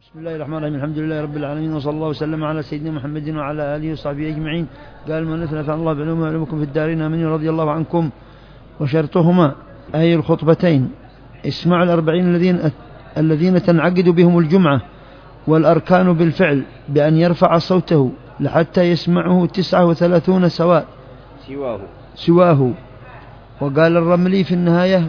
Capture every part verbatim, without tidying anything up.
بسم الله الرحمن الرحيم. الحمد لله رب العالمين، وصلى الله وسلم على سيدنا محمد وعلى آله وصحبه أجمعين. قال المؤلف نفع الله بعلومه وعلومكم في الدارين آمين رضي الله عنكم. وشرطهما أي الخطبتين اسمعوا الأربعين الذين الذين تنعقد بهم الجمعة، والأركان بالفعل بأن يرفع صوته لحتى يسمعه تسعة وثلاثون سواء سواه سواه وقال الرملي في النهاية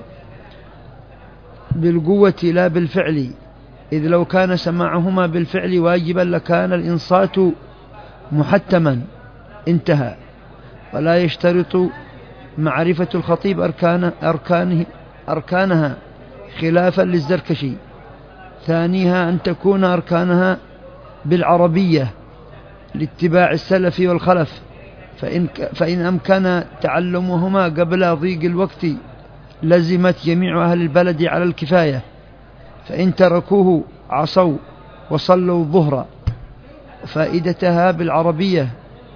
بالقوة لا بالفعل، إذ لو كان سماعهما بالفعل واجبا لكان الإنصات محتما. انتهى. ولا يشترط معرفة الخطيب أركان أركانه أركانها خلافا للزركشي. ثانيها أن تكون أركانها بالعربية لاتباع السلف والخلف، فإن, فإن أمكن تعلمهما قبل ضيق الوقت لزمت جميع أهل البلد على الكفاية، فإن تركوه عصوا وصلوا الظهر. فائدتها بالعربية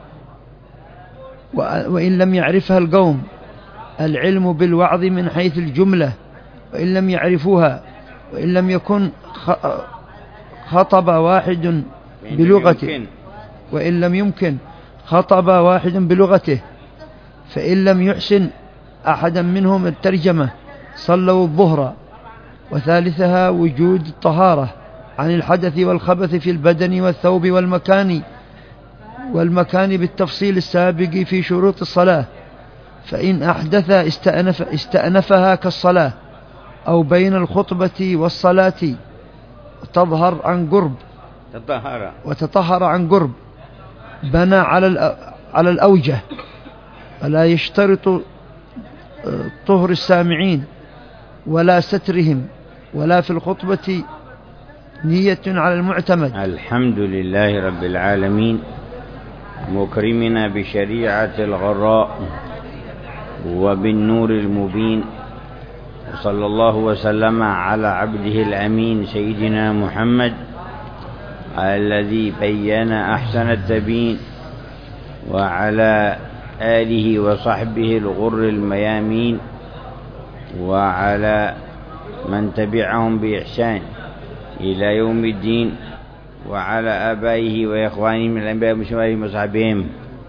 وإن لم يعرفها القوم العلم بالوعظ من حيث الجملة، وإن لم يعرفوها، وإن لم يكن خطب واحد بلغته وإن لم يمكن خطب واحد بلغته، فإن لم يحسن أحدا منهم الترجمة صلوا الظهر. وثالثها وجود الطهارة عن الحدث والخبث في البدن والثوب والمكان والمكان بالتفصيل السابق في شروط الصلاة، فإن أحدث استأنف استأنفها كالصلاة أو بين الخطبة والصلاة تظهر عن قرب تطهر وتطهر عن قرب بنى على على الأوجه. ولا يشترط طهر السامعين ولا سترهم ولا في الخطبة نية على المعتمد. الحمد لله رب العالمين مكرمنا بشريعة الغراء وبالنور المبين، وصلى الله وسلم على عبده الأمين سيدنا محمد الذي بين أحسن التبيين، وعلى آله وصحبه الغر الميامين، وعلى من تبعهم بإحسان إلى يوم الدين، وعلى آبائه وإخوانه من الأنبياء والمرسلين وصحبهم،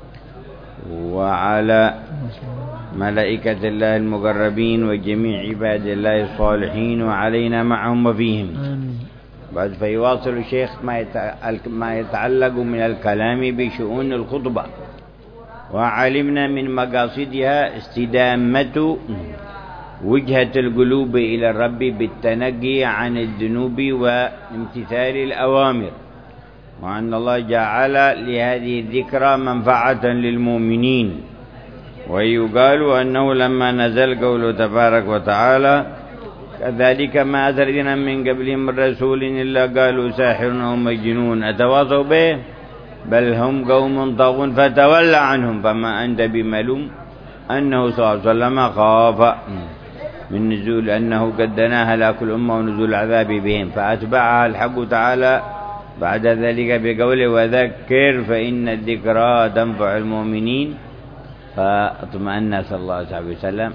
وعلى ملائكة الله المقربين وجميع عباد الله الصالحين، وعلينا معهم وفيهم. بعد فيواصل الشيخ ما يتعلق من الكلام بشؤون الخطبة. وعلمنا من مقاصدها استدامة وجهة القلوب إلى الرب بالتنقي عن الذنوب وامتثال الأوامر، وأن الله جعل لهذه الذكرى منفعة للمؤمنين. ويقال أنه لما نزل قوله تبارك وتعالى كذلك ما أرسلنا من قبلهم من رسول إلا قالوا ساحر أو مجنون أتواصوا به بل هم قوم طاغون فتولى عنهم فما أنت بملوم أنه صلى الله عليه وسلم خاف من نزول أنه قد دناها لكل أمة ونزول العذاب بهم، فأتبعها الحق تعالى بعد ذلك بقوله وذكر فإن الذكرى تنفع المؤمنين، فاطمأن صلى الله عليه وسلم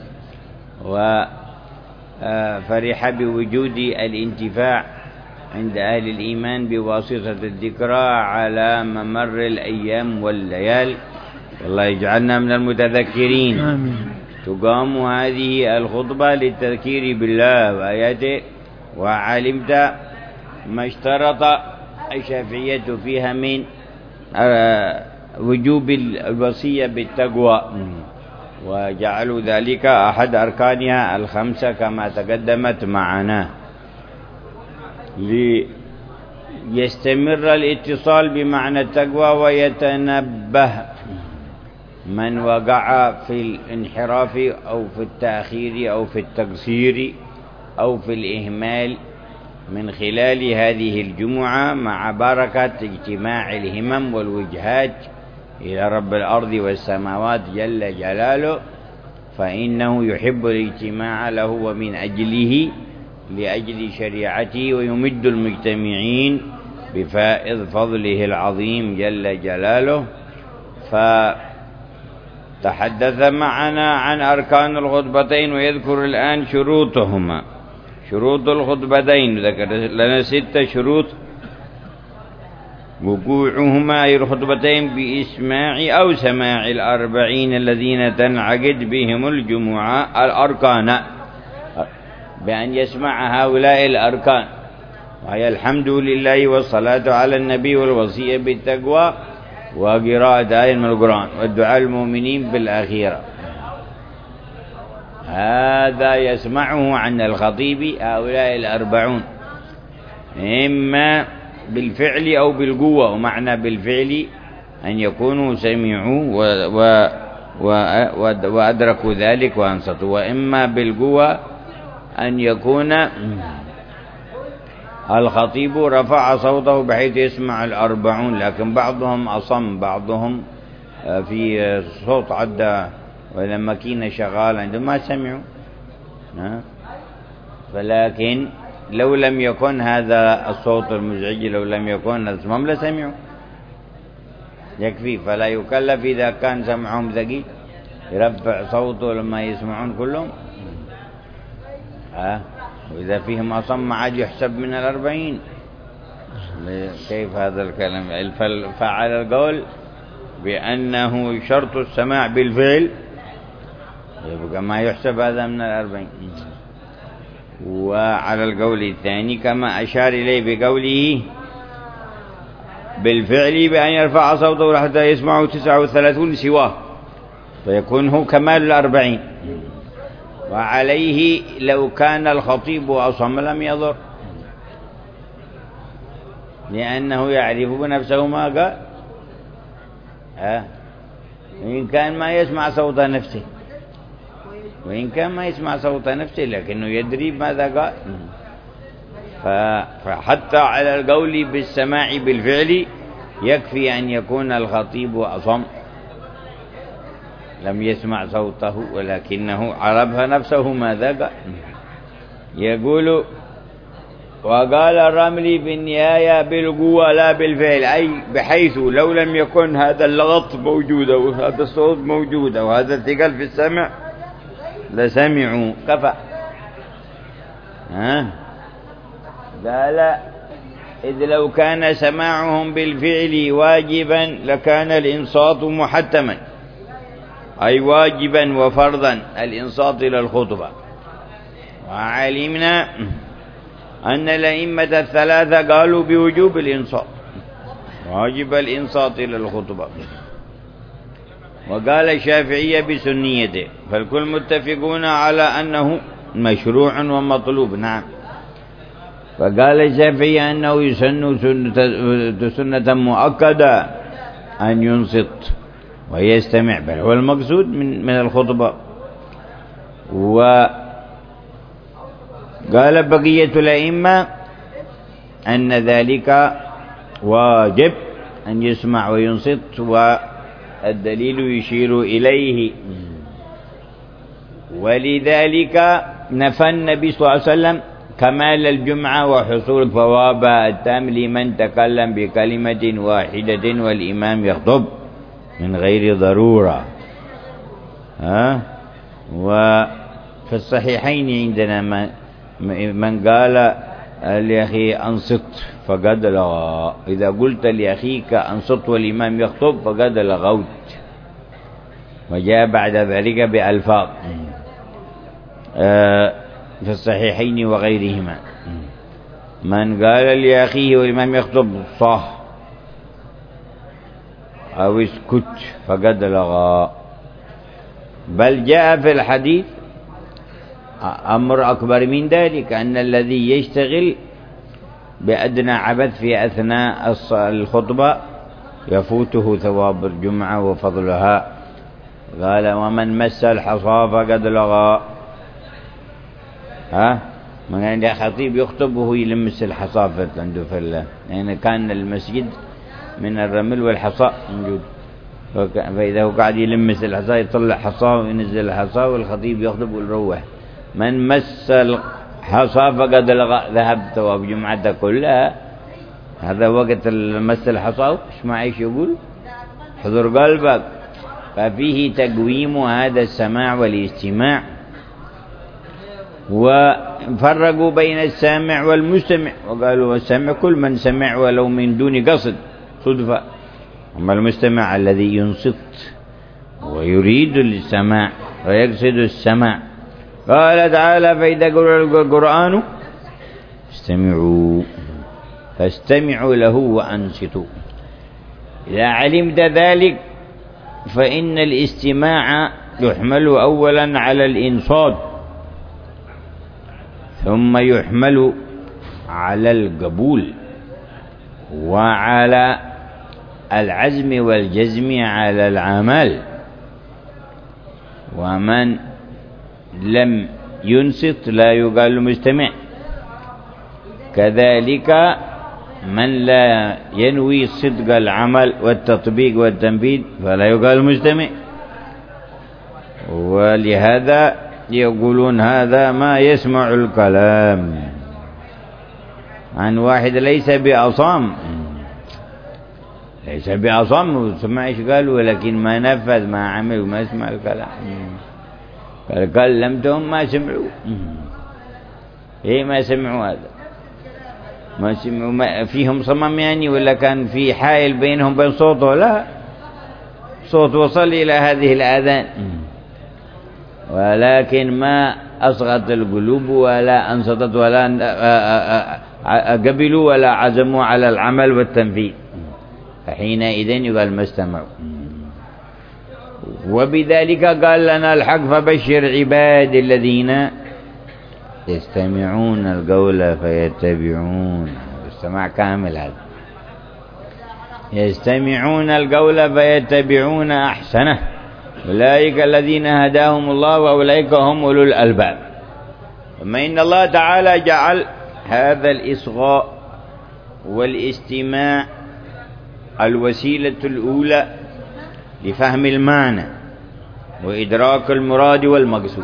وفرح بوجود الانتفاع عند أهل الإيمان بواسطة الذكرى على ممر الأيام والليال. والله يجعلنا من المتذكرين. آمين. تقام هذه الخطبة للتذكير بالله وآياته. وعلمت ما اشترط الشافعية فيها من وجوب الوصية بالتقوى، وجعلوا ذلك أحد أركانها الخمسة كما تقدمت معنا، ليستمر الاتصال بمعنى التقوى ويتنبه من وقع في الانحراف أو في التأخير أو في التقصير أو في الإهمال من خلال هذه الجمعة مع بركة اجتماع الهمم والوجهات إلى رب الأرض والسماوات جل جلاله، فإنه يحب الاجتماع له ومن أجله لأجل شريعته، ويمد المجتمعين بفائض فضله العظيم جل جلاله. فتحدث معنا عن أركان الخطبتين ويذكر الآن شروطهما. شروط الخطبتين ذكر لنا ست شروط وقوعهما أي الخطبتين بإسماع أو سماع الأربعين الذين تنعقد بهم الجمعة الأركان، بأن يسمع هؤلاء الأركان، وهي الحمد لله والصلاة على النبي والوصية بالتقوى وقراءة آية من القرآن والدعاء المؤمنين بالأخيرة. هذا يسمعه عن الخطيب هؤلاء الأربعون، إما بالفعل أو بالقوة. ومعنى بالفعل أن يكونوا سمعوا و و و وأدركوا ذلك وأنصتوا، وإما بالقوة أن يكون الخطيب رفع صوته بحيث يسمع الأربعون، لكن بعضهم أصم، بعضهم في صوت عدى ولما كنا شغال عندهم ما سمعوا. فلكن لو لم يكن هذا الصوت المزعج، لو لم يكن الصمم لسمعوا، يكفي. فلا يكلف إذا كان سمعهم ثقيل يرفع صوته لما يسمعون كلهم. ها وإذا فيهم أصم عاد يحسب من الأربعين. كيف هذا الكلام؟ فعلى القول بأنه شرط السماع بالفعل يبقى ما يحسب هذا من الأربعين. وعلى القول الثاني كما أشار إليه بقوله بالفعل بأن يرفع صوته حتى يسمعه تسعة وثلاثون سواه، فيكون هو كمال الأربعين. وعليه لو كان الخطيب أصم لم يضر، لأنه يعرف بنفسه ما قال. ها إن كان ما يسمع صوت نفسه، وإن كان ما يسمع صوت نفسه لكنه يدري ماذا قال. فحتى على القول بالسماع بالفعل يكفي أن يكون الخطيب أصم لم يسمع صوته ولكنه عرف نفسه ماذا قال. يقول وقال الرملي بالنهاية بالقوة لا بالفعل، أي بحيث لو لم يكن هذا اللغط موجود وهذا الصوت موجود وهذا الثقل في السمع لسمعوا كفى. ها قال إذ لو كان سماعهم بالفعل واجبا لكان الإنصات محتما، أي واجبا وفرضا الإنصات إلى الخطبة. وعلمنا أن الأئمة الثلاثة قالوا بوجوب الإنصات، واجب الإنصات إلى الخطبة. وقال الشافعية بسنيته، فالكل متفقون على أنه مشروع ومطلوب. نعم. فقال الشافعي أنه يسن سنة, سنة مؤكدة أن ينصت ويستمع، بل هو المقصود من, من الخطبة. وقال بقية الأئمة أن ذلك واجب أن يسمع وينصت، والدليل يشير إليه. ولذلك نفى النبي صلى الله عليه وسلم كمال الجمعة وحصول الثواب التام لمن تكلم بكلمة واحدة والإمام يخطب من غير ضرورة. ها وفي الصحيحين عندنا من قال لأخي أنصت فقد لغى، إذا قلت لأخيك أنصت والإمام يخطب فقد لغوت. وجاء بعد ذلك بألفاظ في الصحيحين وغيرهما، من قال لأخيه والإمام يخطب صح أو اسكت فقد لغى. بل جاء في الحديث أمر أكبر من ذلك، أن الذي يشتغل بأدنى عبث في أثناء الخطبة يفوته ثواب الجمعة وفضلها. قال ومن مس الحصى فقد لغى. ها من عند خطيب يخطب وهو يلمس الحصى عنده في الله، يعني كان المسجد من الرمل والحصى موجود، فإذا هو قاعد يلمس الحصى يطلع حصى وينزل الحصى والخطيب يخطب ويروح. من مس الحصى فقد لغى، ذهب ثواب جمعته كلها. هذا وقت مس الحصى، ايش ما ايش يقول حضر قلبك. ففيه تقويم هذا السماع والاستماع. وفرقوا بين السامع والمستمع، وقالوا السامع كل من سمع ولو من دون قصد، صدفة. أما المستمع الذي ينصت ويريد السماع ويقصد السماع، قال تعالى: فإذا قرأ القرآن استمعوا فاستمعوا له وأنصتوا. إذا علمت ذلك فإن الاستماع يحمل أولا على الإنصات، ثم يحمل على القبول وعلى العزم والجزم على العمل. ومن لم ينصت لا يقال مستمع. كذلك من لا ينوي صدق العمل والتطبيق والتنفيذ فلا يقال مستمع. ولهذا يقولون هذا ما يسمع الكلام عن واحد ليس بأصام، ليس بأصام، سمع إيش قالوا ولكن ما نفذ ما عمل وما يسمع الكلام. قال كلمتهم ما سمعوا. إيه ما سمعوا؟ هذا ما سمعوا. ما فيهم صمم يعني، ولا كان في حائل بينهم بين صوته؟ لا، صوت وصل إلى هذه الآذان، ولكن ما أصغت القلوب ولا أنصتت ولا قبلوا ولا عزموا على العمل والتنفيذ، فحينئذ يقال ما استمعوا. وبذلك قال لنا الحق: فبشر عباد الذين يستمعون القول فيتبعون. استماع كامل هذا. يستمعون القول فيتبعون أحسنه، أولئك الذين هداهم الله وأولئك هم أولو الألباب. ثم إن الله تعالى جعل هذا الإصغاء والاستماع الوسيلة الأولى لفهم المعنى وإدراك المراد والمقصود،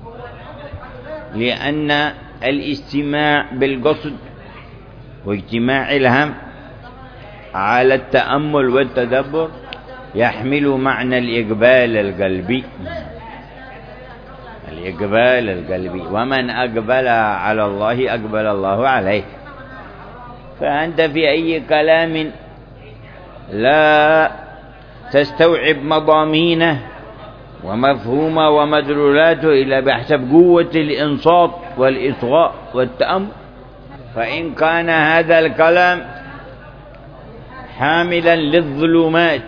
لأن الاستماع بالقصد واجتماع الهم على التأمل والتدبر يحمل معنى الإقبال القلبي. الإقبال القلبي، ومن أقبل على الله أقبل الله عليه. فأنت في أي كلام لا تستوعب مضامينه ومفهومه ومدلولاته إلا بحسب قوة الإنصات والإصغاء والتأمل. فإن كان هذا الكلام حاملا للظلمات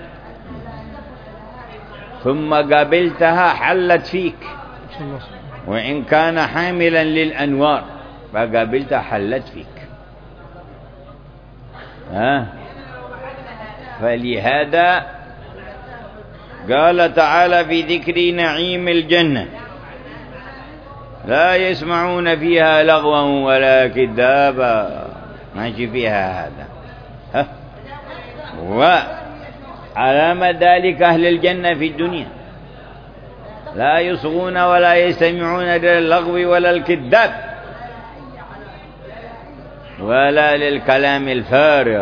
ثم قابلتها حلت فيك، وإن كان حاملا للأنوار فقابلتها حلت فيك. ها؟ فلهذا قال تعالى في ذكر نعيم الجنة: لا يسمعون فيها لغوا ولا كذابا. ماشي فيها هذا. ها؟ وعلامة ذلك أهل الجنة في الدنيا لا يصغون ولا يستمعون للغو ولا الكذاب ولا للكلام الفارغ.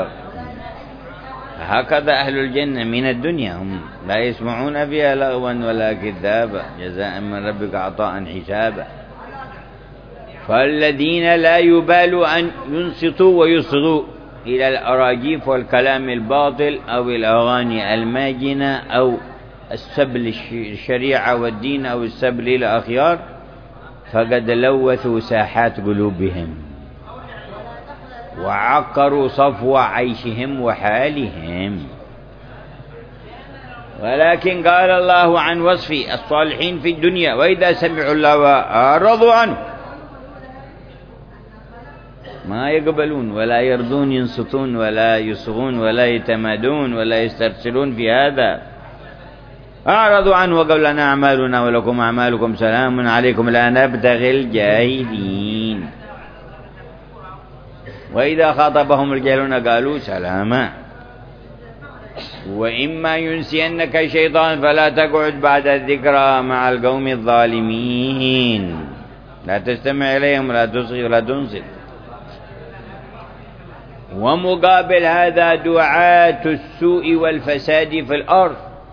هكذا أهل الجنة من الدنيا، هم لا يسمعون فيها لغوا ولا كذابا، جزاء من ربك عطاء حسابا. فالذين لا يبالوا أن ينصتوا ويصغوا إلى الأراجيف والكلام الباطل أو الأغاني الماجنة أو السبل الشريعة والدين أو السبل الأخيار، فقد لوثوا ساحات قلوبهم وعكروا صفو عيشهم وحالهم. ولكن قال الله عن وصف الصالحين في الدنيا: وإذا سمعوا الله وأعرضوا عنه. ما يقبلون ولا يرضون ينصتون ولا يصغون ولا يتمادون ولا يسترسلون في هذا. أعرضوا عنه وقال لنا أعمالنا ولكم أعمالكم سلام عليكم لا نبتغي الجاهلين. وإذا خاطبهم الجاهلون قالوا سلاما. وإما ينسينك الشيطان فلا تقعد بعد الذكرى مع القوم الظالمين. لا تستمع إليهم ولا تصغي ولا تنصت. ومقابل هذا دعاة السوء والفساد في الأرض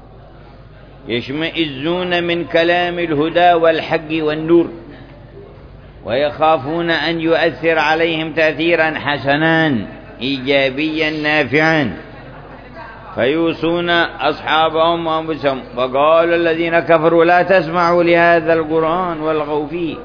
يشمئزون من كلام الهدى والحق والنور، ويخافون أن يؤثر عليهم تأثيرا حسنا إيجابيا نافعا، فيوصون أصحابهم وأنفسهم. وقال الذين كفروا لا تسمعوا لهذا القرآن والغوا فيه،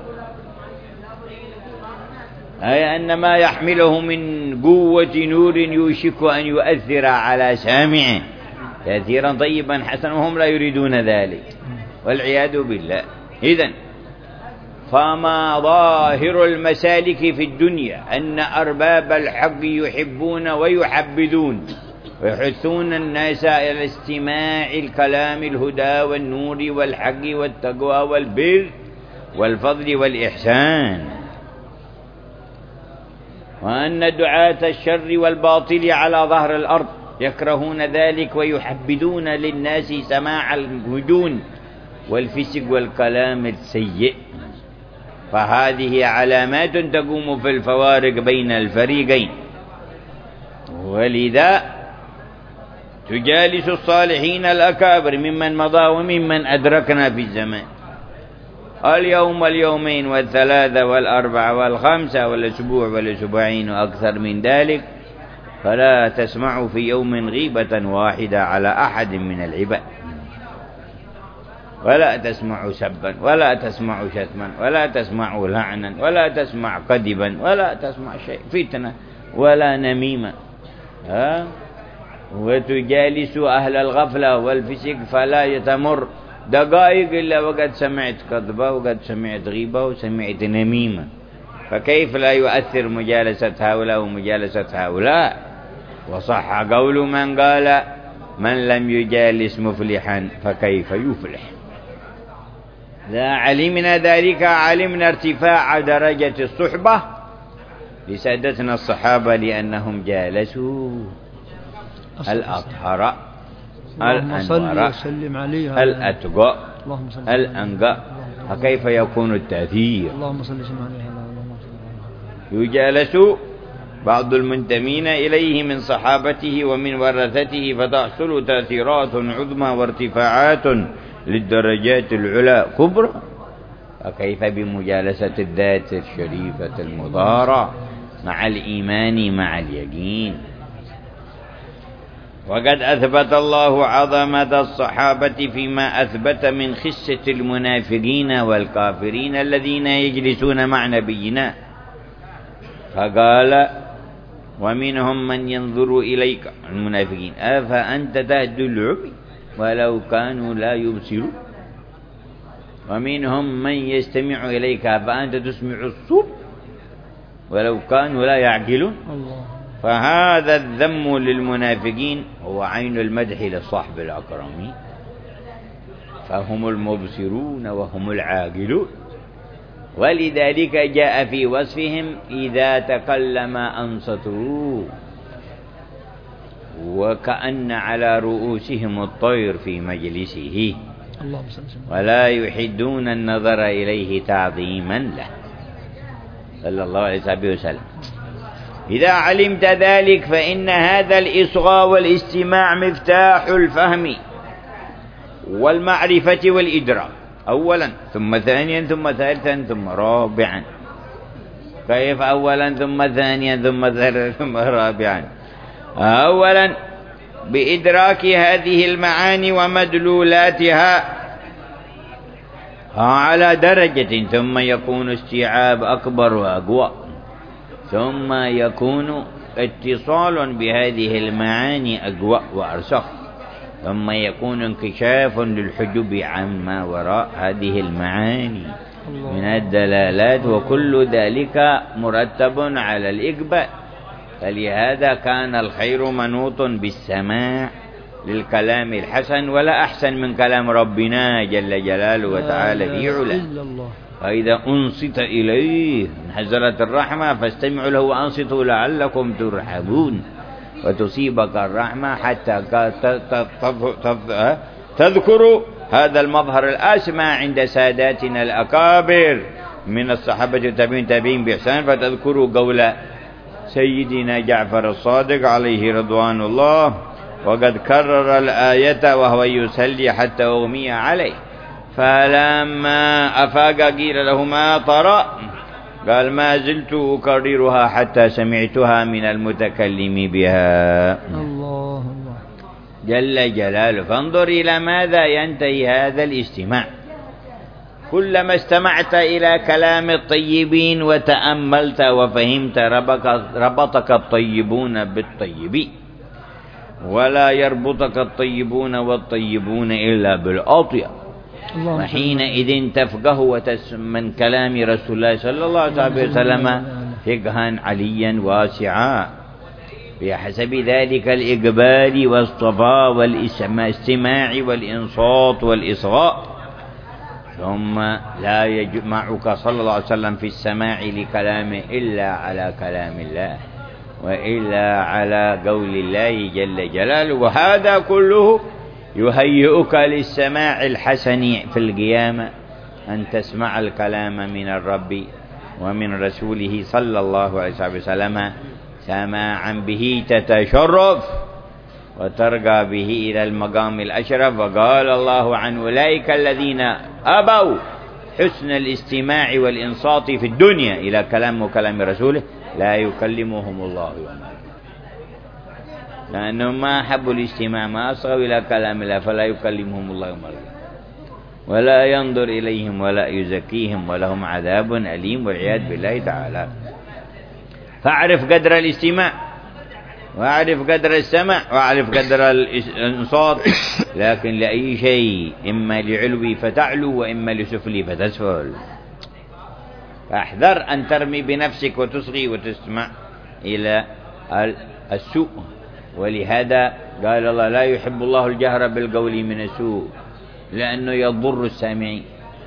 أي أن ما يحمله من قوة نور يوشك أن يؤثر على سامعه تأثيرا طيبا حسنا، وهم لا يريدون ذلك والعياذ بالله. إذن فما ظاهر المسالك في الدنيا أن أرباب الحق يحبون ويحبذون ويحثون الناس إلى استماع الكلام الهدى والنور والحق والتقوى والبر والفضل والإحسان، وأن دعاة الشر والباطل على ظهر الأرض يكرهون ذلك ويحبذون للناس سماع الهجون والفسق والكلام السيء. فهذه علامات تقوم في الفوارق بين الفريقين. ولذا تجالس الصالحين الأكابر ممن مضى وممن أدركنا في الزمان اليوم واليومين والثلاثة والأربعة والخمسة والأسبوع والأسبوعين وأكثر من ذلك، فلا تسمع في يوم غيبة واحدة على أحد من العباد، ولا تسمع سبا ولا تسمع شتما ولا تسمع لعنا ولا تسمع كذبا ولا تسمع شيء فتنة ولا نميمة. ها؟ وتجالس أهل الغفلة والفسق فلا يتمر دقائق إلا وقد سمعت كذبة وقد سمعت غيبة وسمعت نميمة، فكيف لا يؤثر مجالسة هؤلاء ومجالسة هؤلاء؟ وصح قول من قال من لم يجالس مفلحا فكيف يفلح. إذا علمنا ذلك علمنا ارتفاع درجة الصحبة لسادتنا الصحابة، لأنهم جالسوا الأطهر الأنور الأتقى الأنقى، فكيف يكون التأثير؟ يجالس بعض المنتمين إليه من صحابته ومن ورثته فتحصل تأثيرات عظمى وارتفاعات للدرجات العلى كبرى، فكيف بمجالسة الذات الشريفة المضارة مع الإيمان مع اليقين؟ وقد أثبت الله عظمة الصحابة فيما أثبت من خسة المنافقين والكافرين الذين يجلسون مع نبينا، فقال ومنهم من ينظر إليك المنافقين أفأنت تهدي العمي ولو كانوا لا يبصرون، ومنهم من يستمع إليك فأنت تسمع الصم ولو كانوا لا يعقلون. فهذا الذم للمنافقين هو عين المدح للصحب الأكرمين، فهم المبصرون وهم العاقلون، ولذلك جاء في وصفهم إذا تكلم أنصتوا وكأن على رؤوسهم الطير في مجلسه ولا يحدون النظر إليه تعظيما له صلى الله عليه وسلم. إذا علمت ذلك فإن هذا الإصغاء والاستماع مفتاح الفهم والمعرفة والإدراك أولا، ثم ثانيا ثم ثالثا ثم رابعا. كيف أولا ثم ثانيا ثم ثالثا ثم رابعا؟ أولا بإدراك هذه المعاني ومدلولاتها على درجة، ثم يكون استيعاب أكبر وأقوى، ثم يكون اتصال بهذه المعاني أقوى وأرسخ، ثم يكون انكشاف للحجب عما وراء هذه المعاني من الدلالات، وكل ذلك مرتب على الإقبال. فلهذا كان الخير منوط بالسماع للكلام الحسن، ولا أحسن من كلام ربنا جل جلاله وتعالى في علاه. فإذا أنصت إليه نزلت الرحمة فاستمعوا له وأنصتوا لعلكم ترحمون، وتصيبك الرحمة حتى تذكر هذا المظهر الأسمى عند ساداتنا الأكابر من الصحابة والتابعين تابعين بإحسان، فتذكروا قول سيدنا جعفر الصادق عليه رضوان الله وقد كرر الآية وهو يسلي حتى أغمي عليه، فلما أفاق قيل له ما طرأ قال ما زلت أكررها حتى سمعتها من المتكلم بها. الله الله. جل جلاله. فانظر إلى ماذا ينتهي هذا الاجتماع. كلما استمعت إلى كلام الطيبين وتأملت وفهمت ربطك الطيبون بالطيبين، ولا يربطك الطيبون والطيبون إلا بالأطيب. وحينئذ تفقه من كلام رسول الله صلى الله عليه وسلم فقها عليا واسعا، بحسب ذلك الإقبال والصفاء والاستماع والإنصات والإصغاء. ثم لا يجمعك صلى الله عليه وسلم في السماع لكلامه إلا على كلام الله، وإلا على قول الله جل جلاله. وهذا كله يهيئك للسماع الحسن في القيامة، أن تسمع الكلام من الرب ومن رسوله صلى الله عليه وسلم سماعا به تتشرف وترقى به إلى المقام الأشرف. وقال الله عن أولئك الذين أبوا حسن الاستماع والإنصات في الدنيا إلى كلام وكلام رسوله لا يكلمهم الله يوم القيامة، لأنهم ما حبوا الاستماع، ما أصغوا إلى كلام الله، فلا يكلمهم الله يوم القيامة ولا ينظر إليهم ولا يزكيهم ولهم عذاب أليم والعياذ بالله تعالى. فاعرف قدر الاستماع، واعرف قدر السمع، واعرف قدر الإنصات، لكن لأي شيء إما لعلوي فتعلو وإما لسفلي فتسفل. فاحذر أن ترمي بنفسك وتصغي وتسمع إلى السوء. ولهذا قال الله لا يحب الله الجهر بالقول من السوء، لأنه يضر السامعين،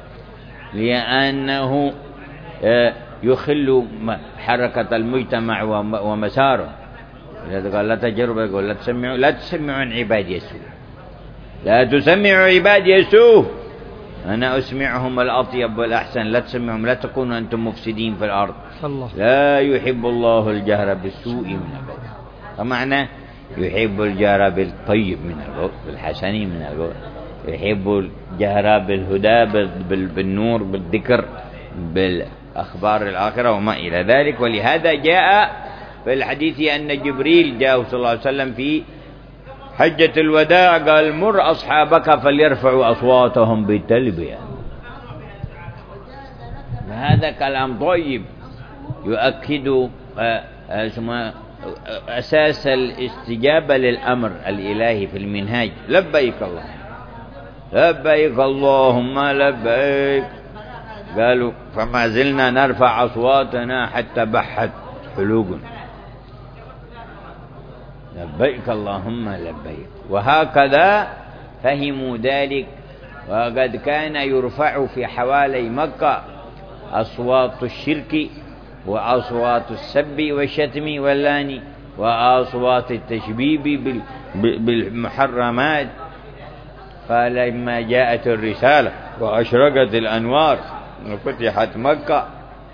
لأنه يخل حركة المجتمع ومساره. لذلك قال لا تجروا بالقول، لا تسمعوا لا تسمعوا عن عبادي السوء، لا تسمعوا عبادي السوء، أنا أسمعهم الأطيب والأحسن، لا تسمعهم، لا تكونوا أنتم مفسدين في الأرض. لا يحب الله الجهر بالسوء من القول. فمعنى يحب الجهر بالطيب من القول، بالحسن من القول، يحب الجهر بالهدى بالنور بالذكر بالأخبار الآخرة وما إلى ذلك. ولهذا جاء في الحديث أن جبريل جاءه صلى الله عليه وسلم في حجة الوداع قال مر أصحابك فليرفعوا أصواتهم بالتلبية. هذا كلام طيب يؤكد أساس الاستجابة للأمر الإلهي في المنهاج. لبيك الله لبيك اللهم لبيك. قالوا فما زلنا نرفع أصواتنا حتى بحت حلوقنا. لبيك اللهم لبيك. وهكذا فهموا ذلك. وقد كان يرفع في حوالي مكة أصوات الشرك وأصوات السب والشتم واللان وأصوات التشبيب بالمحرمات. فلما جاءت الرسالة وأشرقت الأنوار وفتحت مكة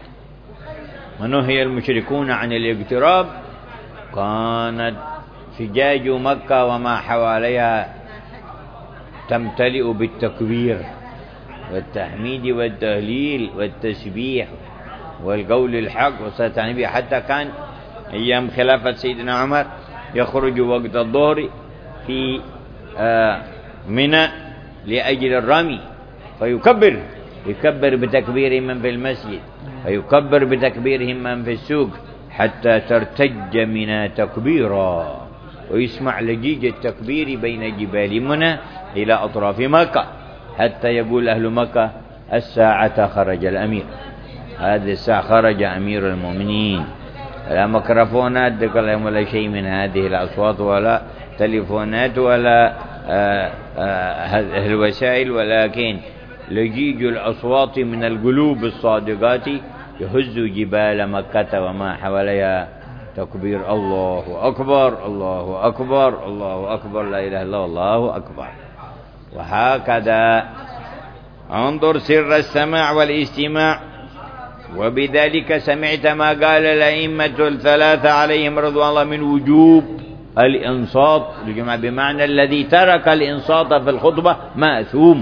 ونهي المشركون عن الاقتراب، كانت فجاج مكة وما حواليها تمتلئ بالتكبير والتحميد والتهليل والتسبيح والقول الحق وصلاة النبي. حتى كان أيام خلافة سيدنا عمر يخرج وقت الظهر في منى لأجل الرمي فيكبر يكبر بتكبير من في المسجد ويكبر بتكبيرهم من في السوق حتى ترتج منى تكبيرا، ويسمع لجيج التكبير بين جبال منى إلى أطراف مكة، حتى يقول أهل مكة الساعة خرج الأمير. هذه الساعة خرج أمير المؤمنين. لا ميكروفونات ولا شيء من هذه الأصوات ولا تليفونات ولا آآ آآ الوسائل، ولكن لجيج الأصوات من القلوب الصادقات يهز جبال مكة وما حواليها تكبير الله أكبر الله أكبر الله أكبر لا إله إلا الله أكبر. وهكذا انظر سر السماع والاستماع. وبذلك سمعت ما قال الأئمة الثلاثة عليهم رضوان الله من وجوب الإنصات، بمعنى الذي ترك الإنصات في الخطبة مأثوم.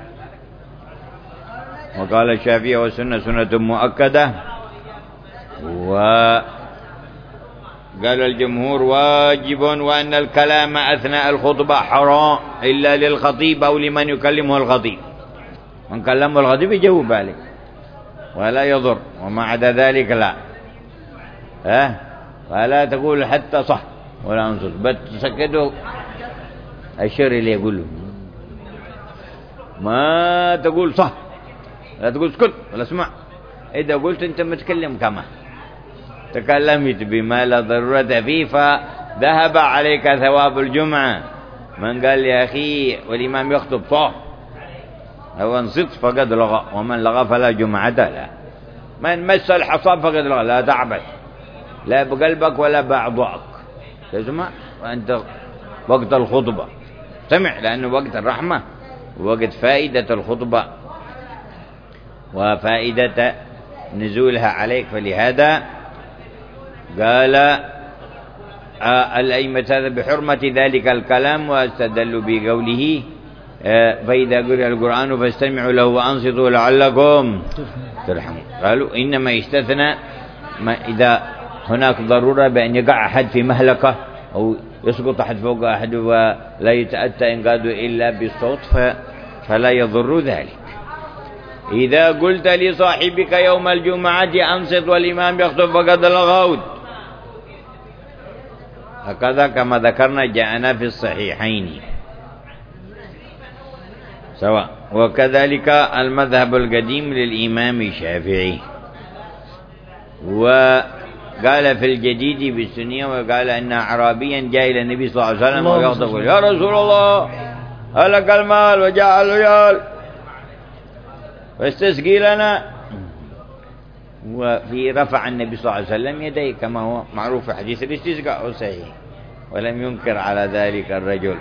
وقال الشافعي والسنة سنة مؤكدة. قال الجمهور واجب، وأن الكلام أثناء الخطبة حرام إلا للخطيب أو لمن يكلمه الخطيب. من كلمه الخطيب يجاوب عليه ولا يضر، وما عدا ذلك لا. ها فلا تقول حتى صح ولا انصت، بس تسكته الشر اللي يقوله، ما تقول صح، لا تقول اسكت ولا اسمع. إذا قلت أنت متكلم كما تكلمت بما لا ضرورة فيه فذهب عليك ثواب الجمعة. من قال يا أخي والإمام يخطب صح أو انصت فقد لغى، ومن لغى فلا جمعة له. من مس الحصاب فقد لغى. لا تعبث لا بقلبك ولا بأعضائك، تسمع وأنت وقت الخطبة سمع، لأنه وقت الرحمة ووقت فائدة الخطبة وفائدة نزولها عليك. فلهذا قال آه الأئمة هذا بحرمة ذلك الكلام، واستدلوا بقوله آه فإذا قرئ القرآن فاستمعوا له وأنصتوا لعلكم ترحمون. قالوا إنما يستثنى ما إذا هناك ضرورة بأن يقع أحد في مهلكة أو يسقط أحد فوق أحد ولا يتأتى إنقاذه إلا بالصوت فلا يضر ذلك. إذا قلت لصاحبك يوم الجمعة أنصت والإمام يخطب فقد لغوت، هكذا كما ذكرنا جاءنا في الصحيحين سواء. وكذلك المذهب القديم للإمام الشافعي. وقال في الجديد بالسنية وقال أن أعرابيا جاء إلى النبي صلى الله عليه وسلم ويخطب يا رسول الله هلك المال وجاء العيال فاستسقي لنا. وفي رفع النبي صلى الله عليه وسلم يديه كما هو معروف في حديث الاستسقاء صحيح، ولم ينكر على ذلك الرجل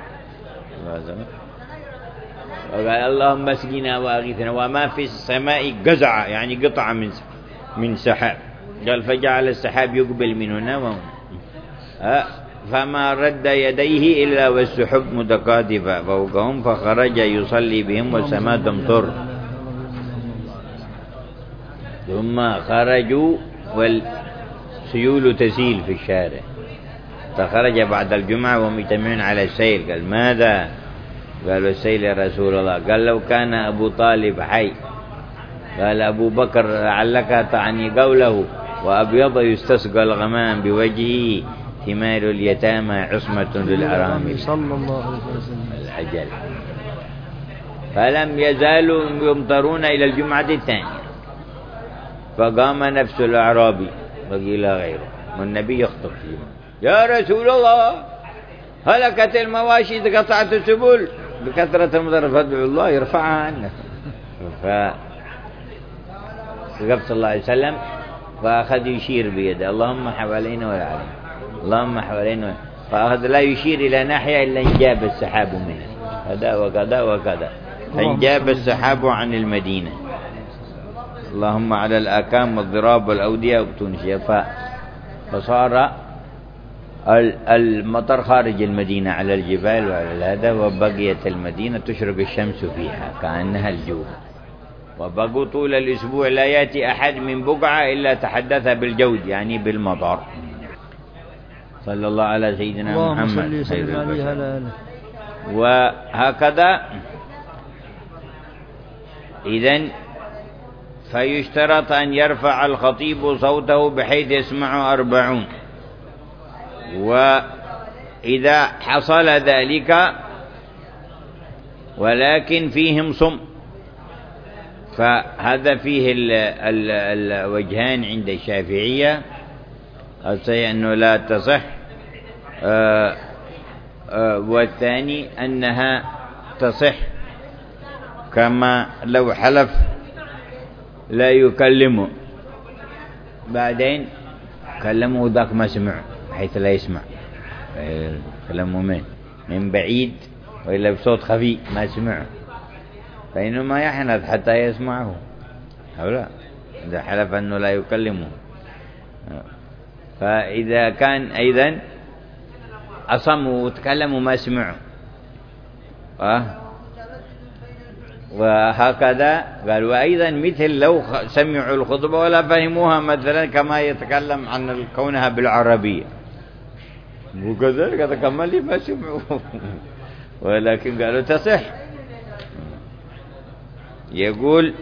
وقال اللهم اسقنا واغثنا. وما في السماء قزع يعني قطعة من من سحاب، قال فجعل السحاب يقبل من هنا وهنا فما رد يديه إلا والسحب متقاذفة فوقهم فخرج يصلي بهم والسماء تمطر. ثم خرجوا والسيول تسيل في الشارع، فخرج بعد الجمعة وهم يجتمعون على السيل. قال ماذا؟ قالوا السيل يا رسول الله. قال لو كان أبو طالب حي. قال أبو بكر لعلك تعني قوله وأبيض يستسقى الغمام بوجهه ثمار اليتامى عصمة للأرامل صلى الله عليه وسلم العجل. فلم يزالوا يمطرون إلى الجمعة الثانية، فقام نفس الأعرابي وقيل غيره والنبي يخطب فيه يا رسول الله هلكت المواشي قطعت السبل بكثرة المطر فادعوا الله يرفعها عنه. فقف صلى الله عليه وسلم فأخذ يشير بيده اللهم حوالينا ولا علينا اللهم حوالينا، فأخذ لا يشير إلى ناحية إلا انجاب السحاب منه كذا وكذا وكذا، انجاب السحاب عن المدينة اللهم على الآكام والضراب والأودية وبطون شفاء. فصار المطر خارج المدينة على الجبال وعلى هذا، وبقيت المدينة تشرق الشمس فيها كأنها الجوف. وبقوا طول الأسبوع لا يأتي أحد من بقعة إلا تحدث بالجود يعني بالمطر. صلى الله على سيدنا محمد. وهكذا إذن فيشترط أن يرفع الخطيب صوته بحيث يسمع أربعون. وإذا حصل ذلك ولكن فيهم صم، فهذا فيه ال ال الوجهان عند الشافعية. الصحيح أنه لا تصح، آآ آآ والثاني أنها تصح كما لو حلف لا يكلمه بعدين كلمه ذاك ما سمع حيث لا يسمع كلمه من من بعيد وإلا بصوت خفي ما سمعه، فإنه ما يحنث حتى يسمعه أو لا إذا حلف أنه لا يكلمه. فإذا كان أيضا أصموا وتكلموا ما سمعوا أه؟ وهكذا قال. وأيضا مثل لو سمعوا الخطبة ولا فهموها مثلا كما يتكلم عن كونها بالعربية وكذلك هذا كمان لي ما سمعوا ولكن قالوا تصح. يقول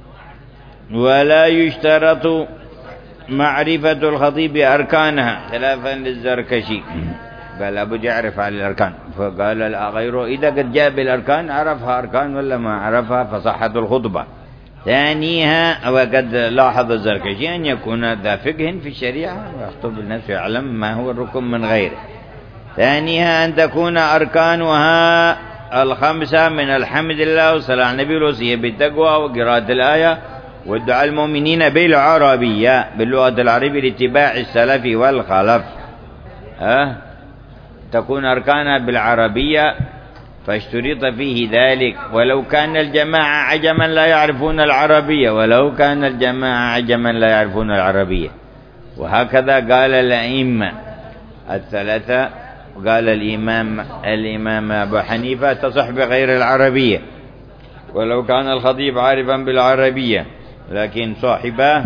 ولا يشترط معرفة الخطيب أركانها خلافا للزركشي، قال أبو يعرف على الأركان، فقال لا غيره إذا قد جاء بالأركان عرفها أركان ولا ما عرفها فصحت الخطبة. ثانيها وقد لاحظ الزركشي أن يكون ذا فقه في الشريعة ويخطب الناس يعلم ما هو الركن من غيره. ثانيها أن تكون أركانها الخمسة من الحمد لله والصلاة على النبي والوصية بالتقوى وقراءة الآية والدعاء المؤمنين بالعربية باللغة العربية لاتباع السلف والخلف. أه؟ تكون أركانها بالعربية فاشترط فيه ذلك ولو كان الجماعة عجما لا يعرفون العربية ولو كان الجماعة عجما لا يعرفون العربية. وهكذا قال الأئمة الثلاثة. قال الإمام الإمام أبو حنيفة تصح بغير العربية ولو كان الخطيب عارفا بالعربية، لكن صاحبه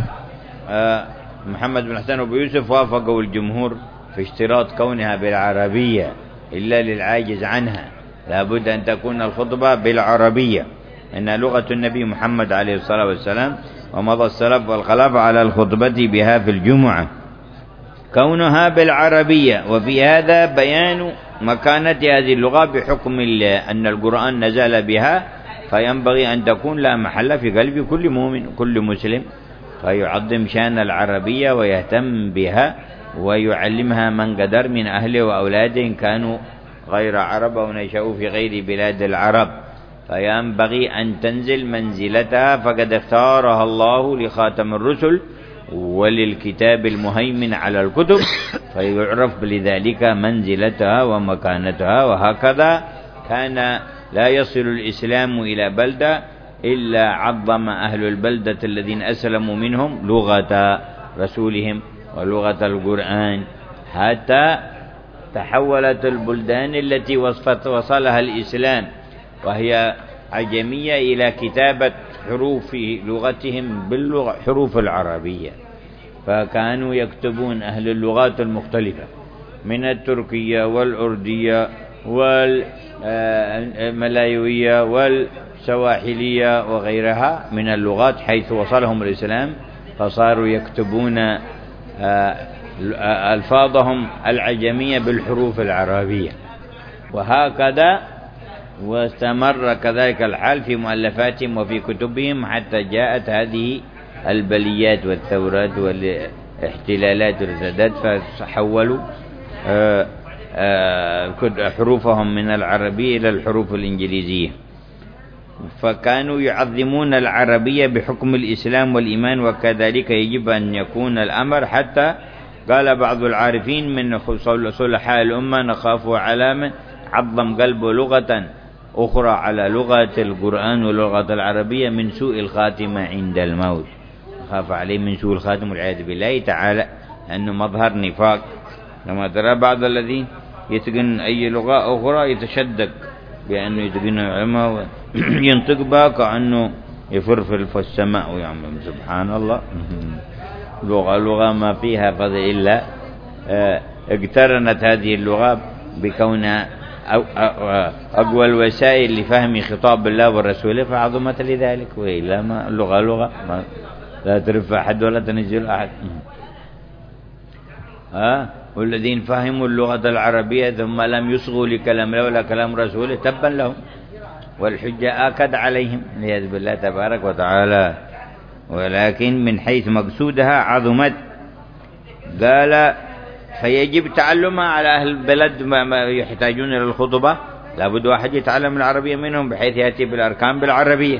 محمد بن حسن وابو يوسف وافقوا الجمهور في اشتراط كونها بالعربية إلا للعاجز عنها، لابد أن تكون الخطبة بالعربية إن لغة النبي محمد عليه الصلاة والسلام ومضى السلف والخلف على الخطبة بها في الجمعة كونها بالعربية. وفي هذا بيان مكانة هذه اللغة بحكم أن القرآن نزل بها، فينبغي أن تكون لا محل في قلب كل مؤمن كل مسلم، فيعظم شأن العربية ويهتم بها ويعلمها من قدر من أهله وأولاده إن كانوا غير عرب أو نشأوا في غير بلاد العرب، فينبغي أن تنزل منزلتها، فقد اختارها الله لخاتم الرسل وللكتاب المهيمن على الكتب، فيعرف لذلك منزلتها ومكانتها. وهكذا كان لا يصل الإسلام إلى بلدة إلا عظم أهل البلدة الذين أسلموا منهم لغة رسولهم ولغة القرآن، حتى تحولت البلدان التي وصفت وصلها الإسلام وهي عجمية إلى كتابة حروف لغتهم باللغة حروف العربية، فكانوا يكتبون أهل اللغات المختلفة من التركية والأردية والملايوية والسواحلية وغيرها من اللغات حيث وصلهم الإسلام، فصاروا يكتبون ألفاظهم العجمية بالحروف العربية. وهكذا واستمر كذلك الحال في مؤلفاتهم وفي كتبهم حتى جاءت هذه البليات والثورات والاحتلالات والارتداد، فحولوا حروفهم من العربية إلى الحروف الإنجليزية. فكانوا يعظمون العربية بحكم الإسلام والإيمان، وكذلك يجب أن يكون الأمر، حتى قال بعض العارفين من صلحاء الأمة نخاف على من عظم قلبه لغة أخرى على لغة القرآن واللغة العربية من سوء الخاتمة عند الموت، خاف عليه من سوء الخاتمة والعياذ بالله تعالى، أنه مظهر نفاق. لما ترى بعض الذين يتقن أي لغة أخرى يتشدق بأنه يتقن علمه وينطق بها كأنه يفرفر في السماء ويعمل سبحان الله. لغة لغة ما فيها فضل إلا اقترنت هذه اللغة بكونها أقوى الوسائل لفهم خطاب الله والرسول فعظمت لذلك، وإلا ما اللغة لغة ما لا ترفع أحد ولا تنزل أحد. ها والذين فهموا اللغة العربية ثم لم يصغوا لكلام الله ولا كلام رسوله تبا لهم، والحجة آكد عليهم والعياذ بالله تبارك وتعالى. ولكن من حيث مقصودها عظمت. قال فيجب تعلمها على أهل البلد ما يحتاجون إلى الخطبة، لابد واحد يتعلم العربية منهم بحيث يأتي بالأركان بالعربية.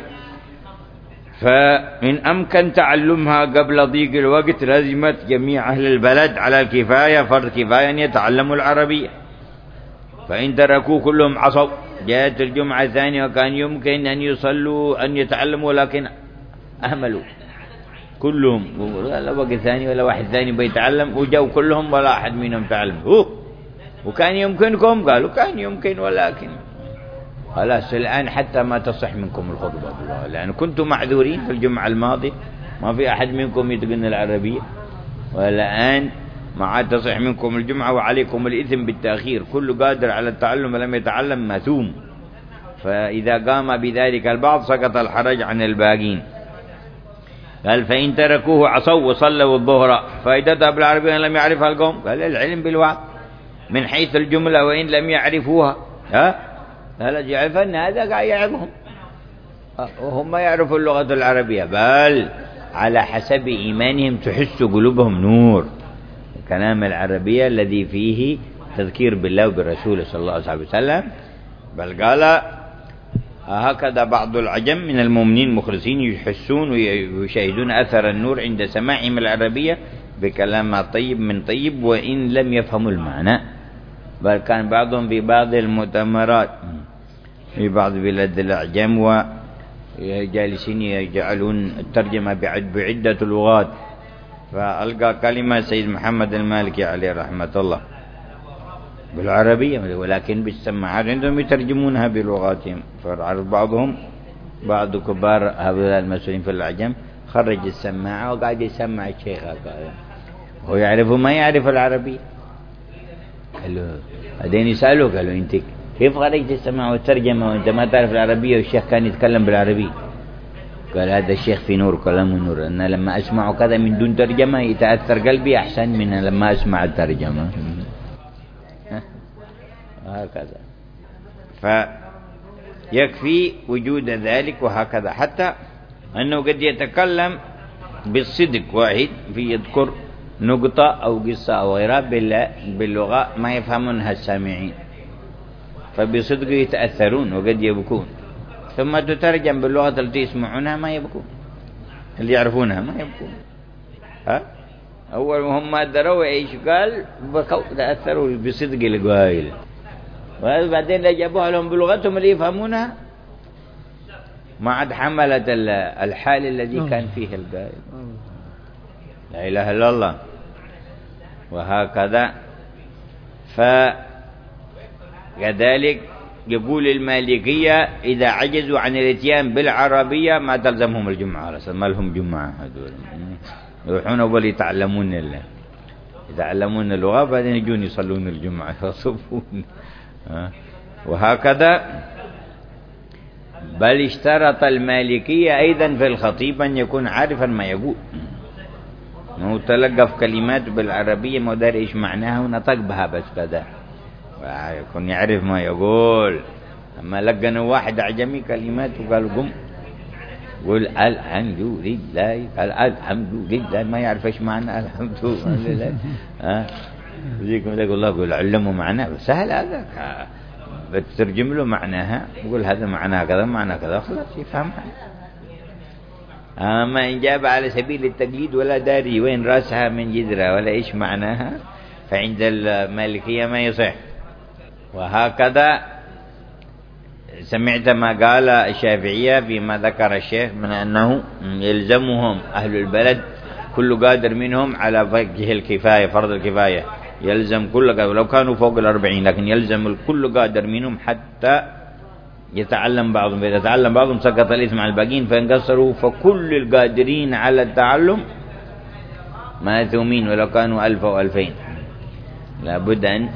فإن أمكن تعلمها قبل ضيق الوقت لازمت جميع أهل البلد على الكفاية، فرض كفاية أن يتعلموا العربية. فإن تركوا كلهم عصوا، جاءت الجمعة الثانية وكان يمكن أن يصلوا أن يتعلموا لكن أهملوا كلهم، لا وقت ثاني ولا واحد ثاني بيتعلم، وجاءوا كلهم ولا أحد منهم تعلم. هو وكان يمكنكم؟ قالوا كان يمكن، ولكن خلاص الآن حتى ما تصح منكم الخطبة بالله، لأن كنتم معذورين في الجمعة الماضية ما في أحد منكم يتقن العربية، والآن ما عاد تصح منكم الجمعة وعليكم الإثم بالتأخير، كل قادر على التعلم ولم يتعلم مثوم، فإذا قام بذلك البعض سقط الحرج عن الباقين. قال فإن تركوه عصوا وصلوا الظهر فائدتها بالعربية لم يعرفها القوم. قال العلم بالوعظ من حيث الجملة وإن لم يعرفوها. ها هل يعرف أن هذا قاعد يعرفهم وهم ما يعرفوا اللغة العربية، بل على حسب إيمانهم تحس قلوبهم نور. كلام العربية الذي فيه تذكير بالله وبالرسول صلى الله عليه وسلم. بل قال هكذا بعض العجم من المؤمنين مخلصين يحسون ويشاهدون أثر النور عند سماعهم العربية بكلام طيب من طيب وإن لم يفهموا المعنى. بل كان بعضهم في بعض المؤتمرات في بعض بلاد الأعجم وجالسين يجعلون الترجمة بعدة لغات، فألقى كلمة سيد محمد المالكي عليه رحمة الله بالعربية ولكن بالسماعات عندهم يترجمونها بلغاتهم. فعرف بعضهم بعض كبار هؤلاء المسؤولين في الأعجم خرج السماعة وقاعد يسمع الشيخ هو يعرف ما يعرف العربية. قالوا بعدين يسألوا قالوا أنت كيف خرجت السماعة والترجمة وأنت ما تعرف العربية والشيخ كان يتكلم بالعربية؟ قال هذا الشيخ في نور كلامه نور، أنا لما أسمع كذا من دون ترجمة يتأثر قلبي أحسن من لما أسمع الترجمة. هكذا فيكفي وجود ذلك. وهكذا حتى أنه قد يتكلم بالصدق واحد في يذكر نقطة أو قصة أو غيرها باللغة ما يفهمونها السامعين، فبصدق يتأثرون وقد يبكون، ثم تترجم باللغة التي يسمعونها ما يبكون، اللي يعرفونها ما يبكون. ها أول هم ما دروا إيش قال بكوا تأثروا بصدق القائل، وبعدين جابوها لهم بلغتهم اللي يفهمونها ما عاد حملت الحال الذي كان فيه القائل. لا إله إلا الله. وهكذا فكذلك يقول المالكية إذا عجزوا عن الاتيان بالعربية ما تلزمهم الجمعة، ما لهم جمعة هذول، يروحون أول يتعلمون الله يتعلمون اللغة بعدين يجون يصلون الجمعة يصفون. وهكذا بل اشترط المالكية أيضا في الخطيب أن يكون عارفا ما يقول، ما تلقف كلمات بالعربية ما داري إيش معناها ونطق بها بس كذا، يكون يعرف ما يقول. أما لقنا واحد أعجمي كلمات وقال قم قل الحمد لله، قال الحمد لله ما يعرف إيش معنى الحمد لله. ها يجيكم يقول الله قل علموا معناه سهل هذا، بتترجم له معناها يقول هذا معناه كذا معناه كذا خلاص يفهمها. أما إن جاب على سبيل التقليد ولا داري وين رأسها من جذرها ولا إيش معناها فعند المالكية ما يصح. وهكذا سمعت ما قال الشافعية فيما ذكر الشيخ من أنه يلزمهم أهل البلد كل قادر منهم على وجه الكفاية فرض الكفاية، يلزم كل قادر لو كانوا فوق الأربعين، لكن يلزم الكل قادر منهم حتى يتعلم بعضهم، إذا تعلم بعضهم سقط الإثم على الباقين فإن قصروا فكل القادرين على التعلم ماثومين ولو كانوا ألف أو ألفين. لابد أن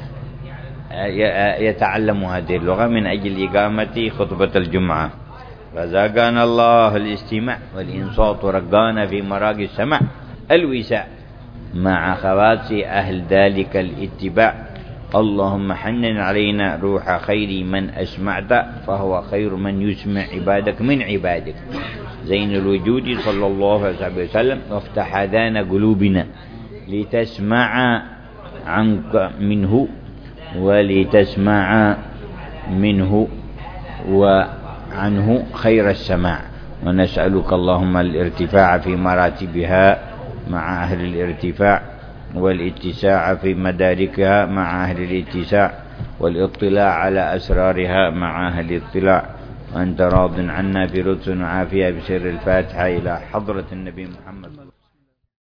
يتعلموا هذه اللغة من أجل إقامة خطبة الجمعة. رزقنا الله الاستماع والإنصات ورقانا في مراقي السمع الوساء مع خواص أهل ذلك الاتباع. اللهم حنن علينا روح خير من أسمعت فهو خير من يسمع عبادك من عبادك زين الوجود صلى الله عليه وسلم. وافتح آذان قلوبنا لتسمع عنك منه ولتسمع منه وعنه خير السماع. ونسألك اللهم الارتفاع في مراتبها مع أهل الارتفاع والاتساع في مداركها مع أهل الاتساع والاطلاع على أسرارها مع أهل الاطلاع. وأنت راض عنا في لطف وعافية بسر الفاتحة إلى حضرة النبي محمد.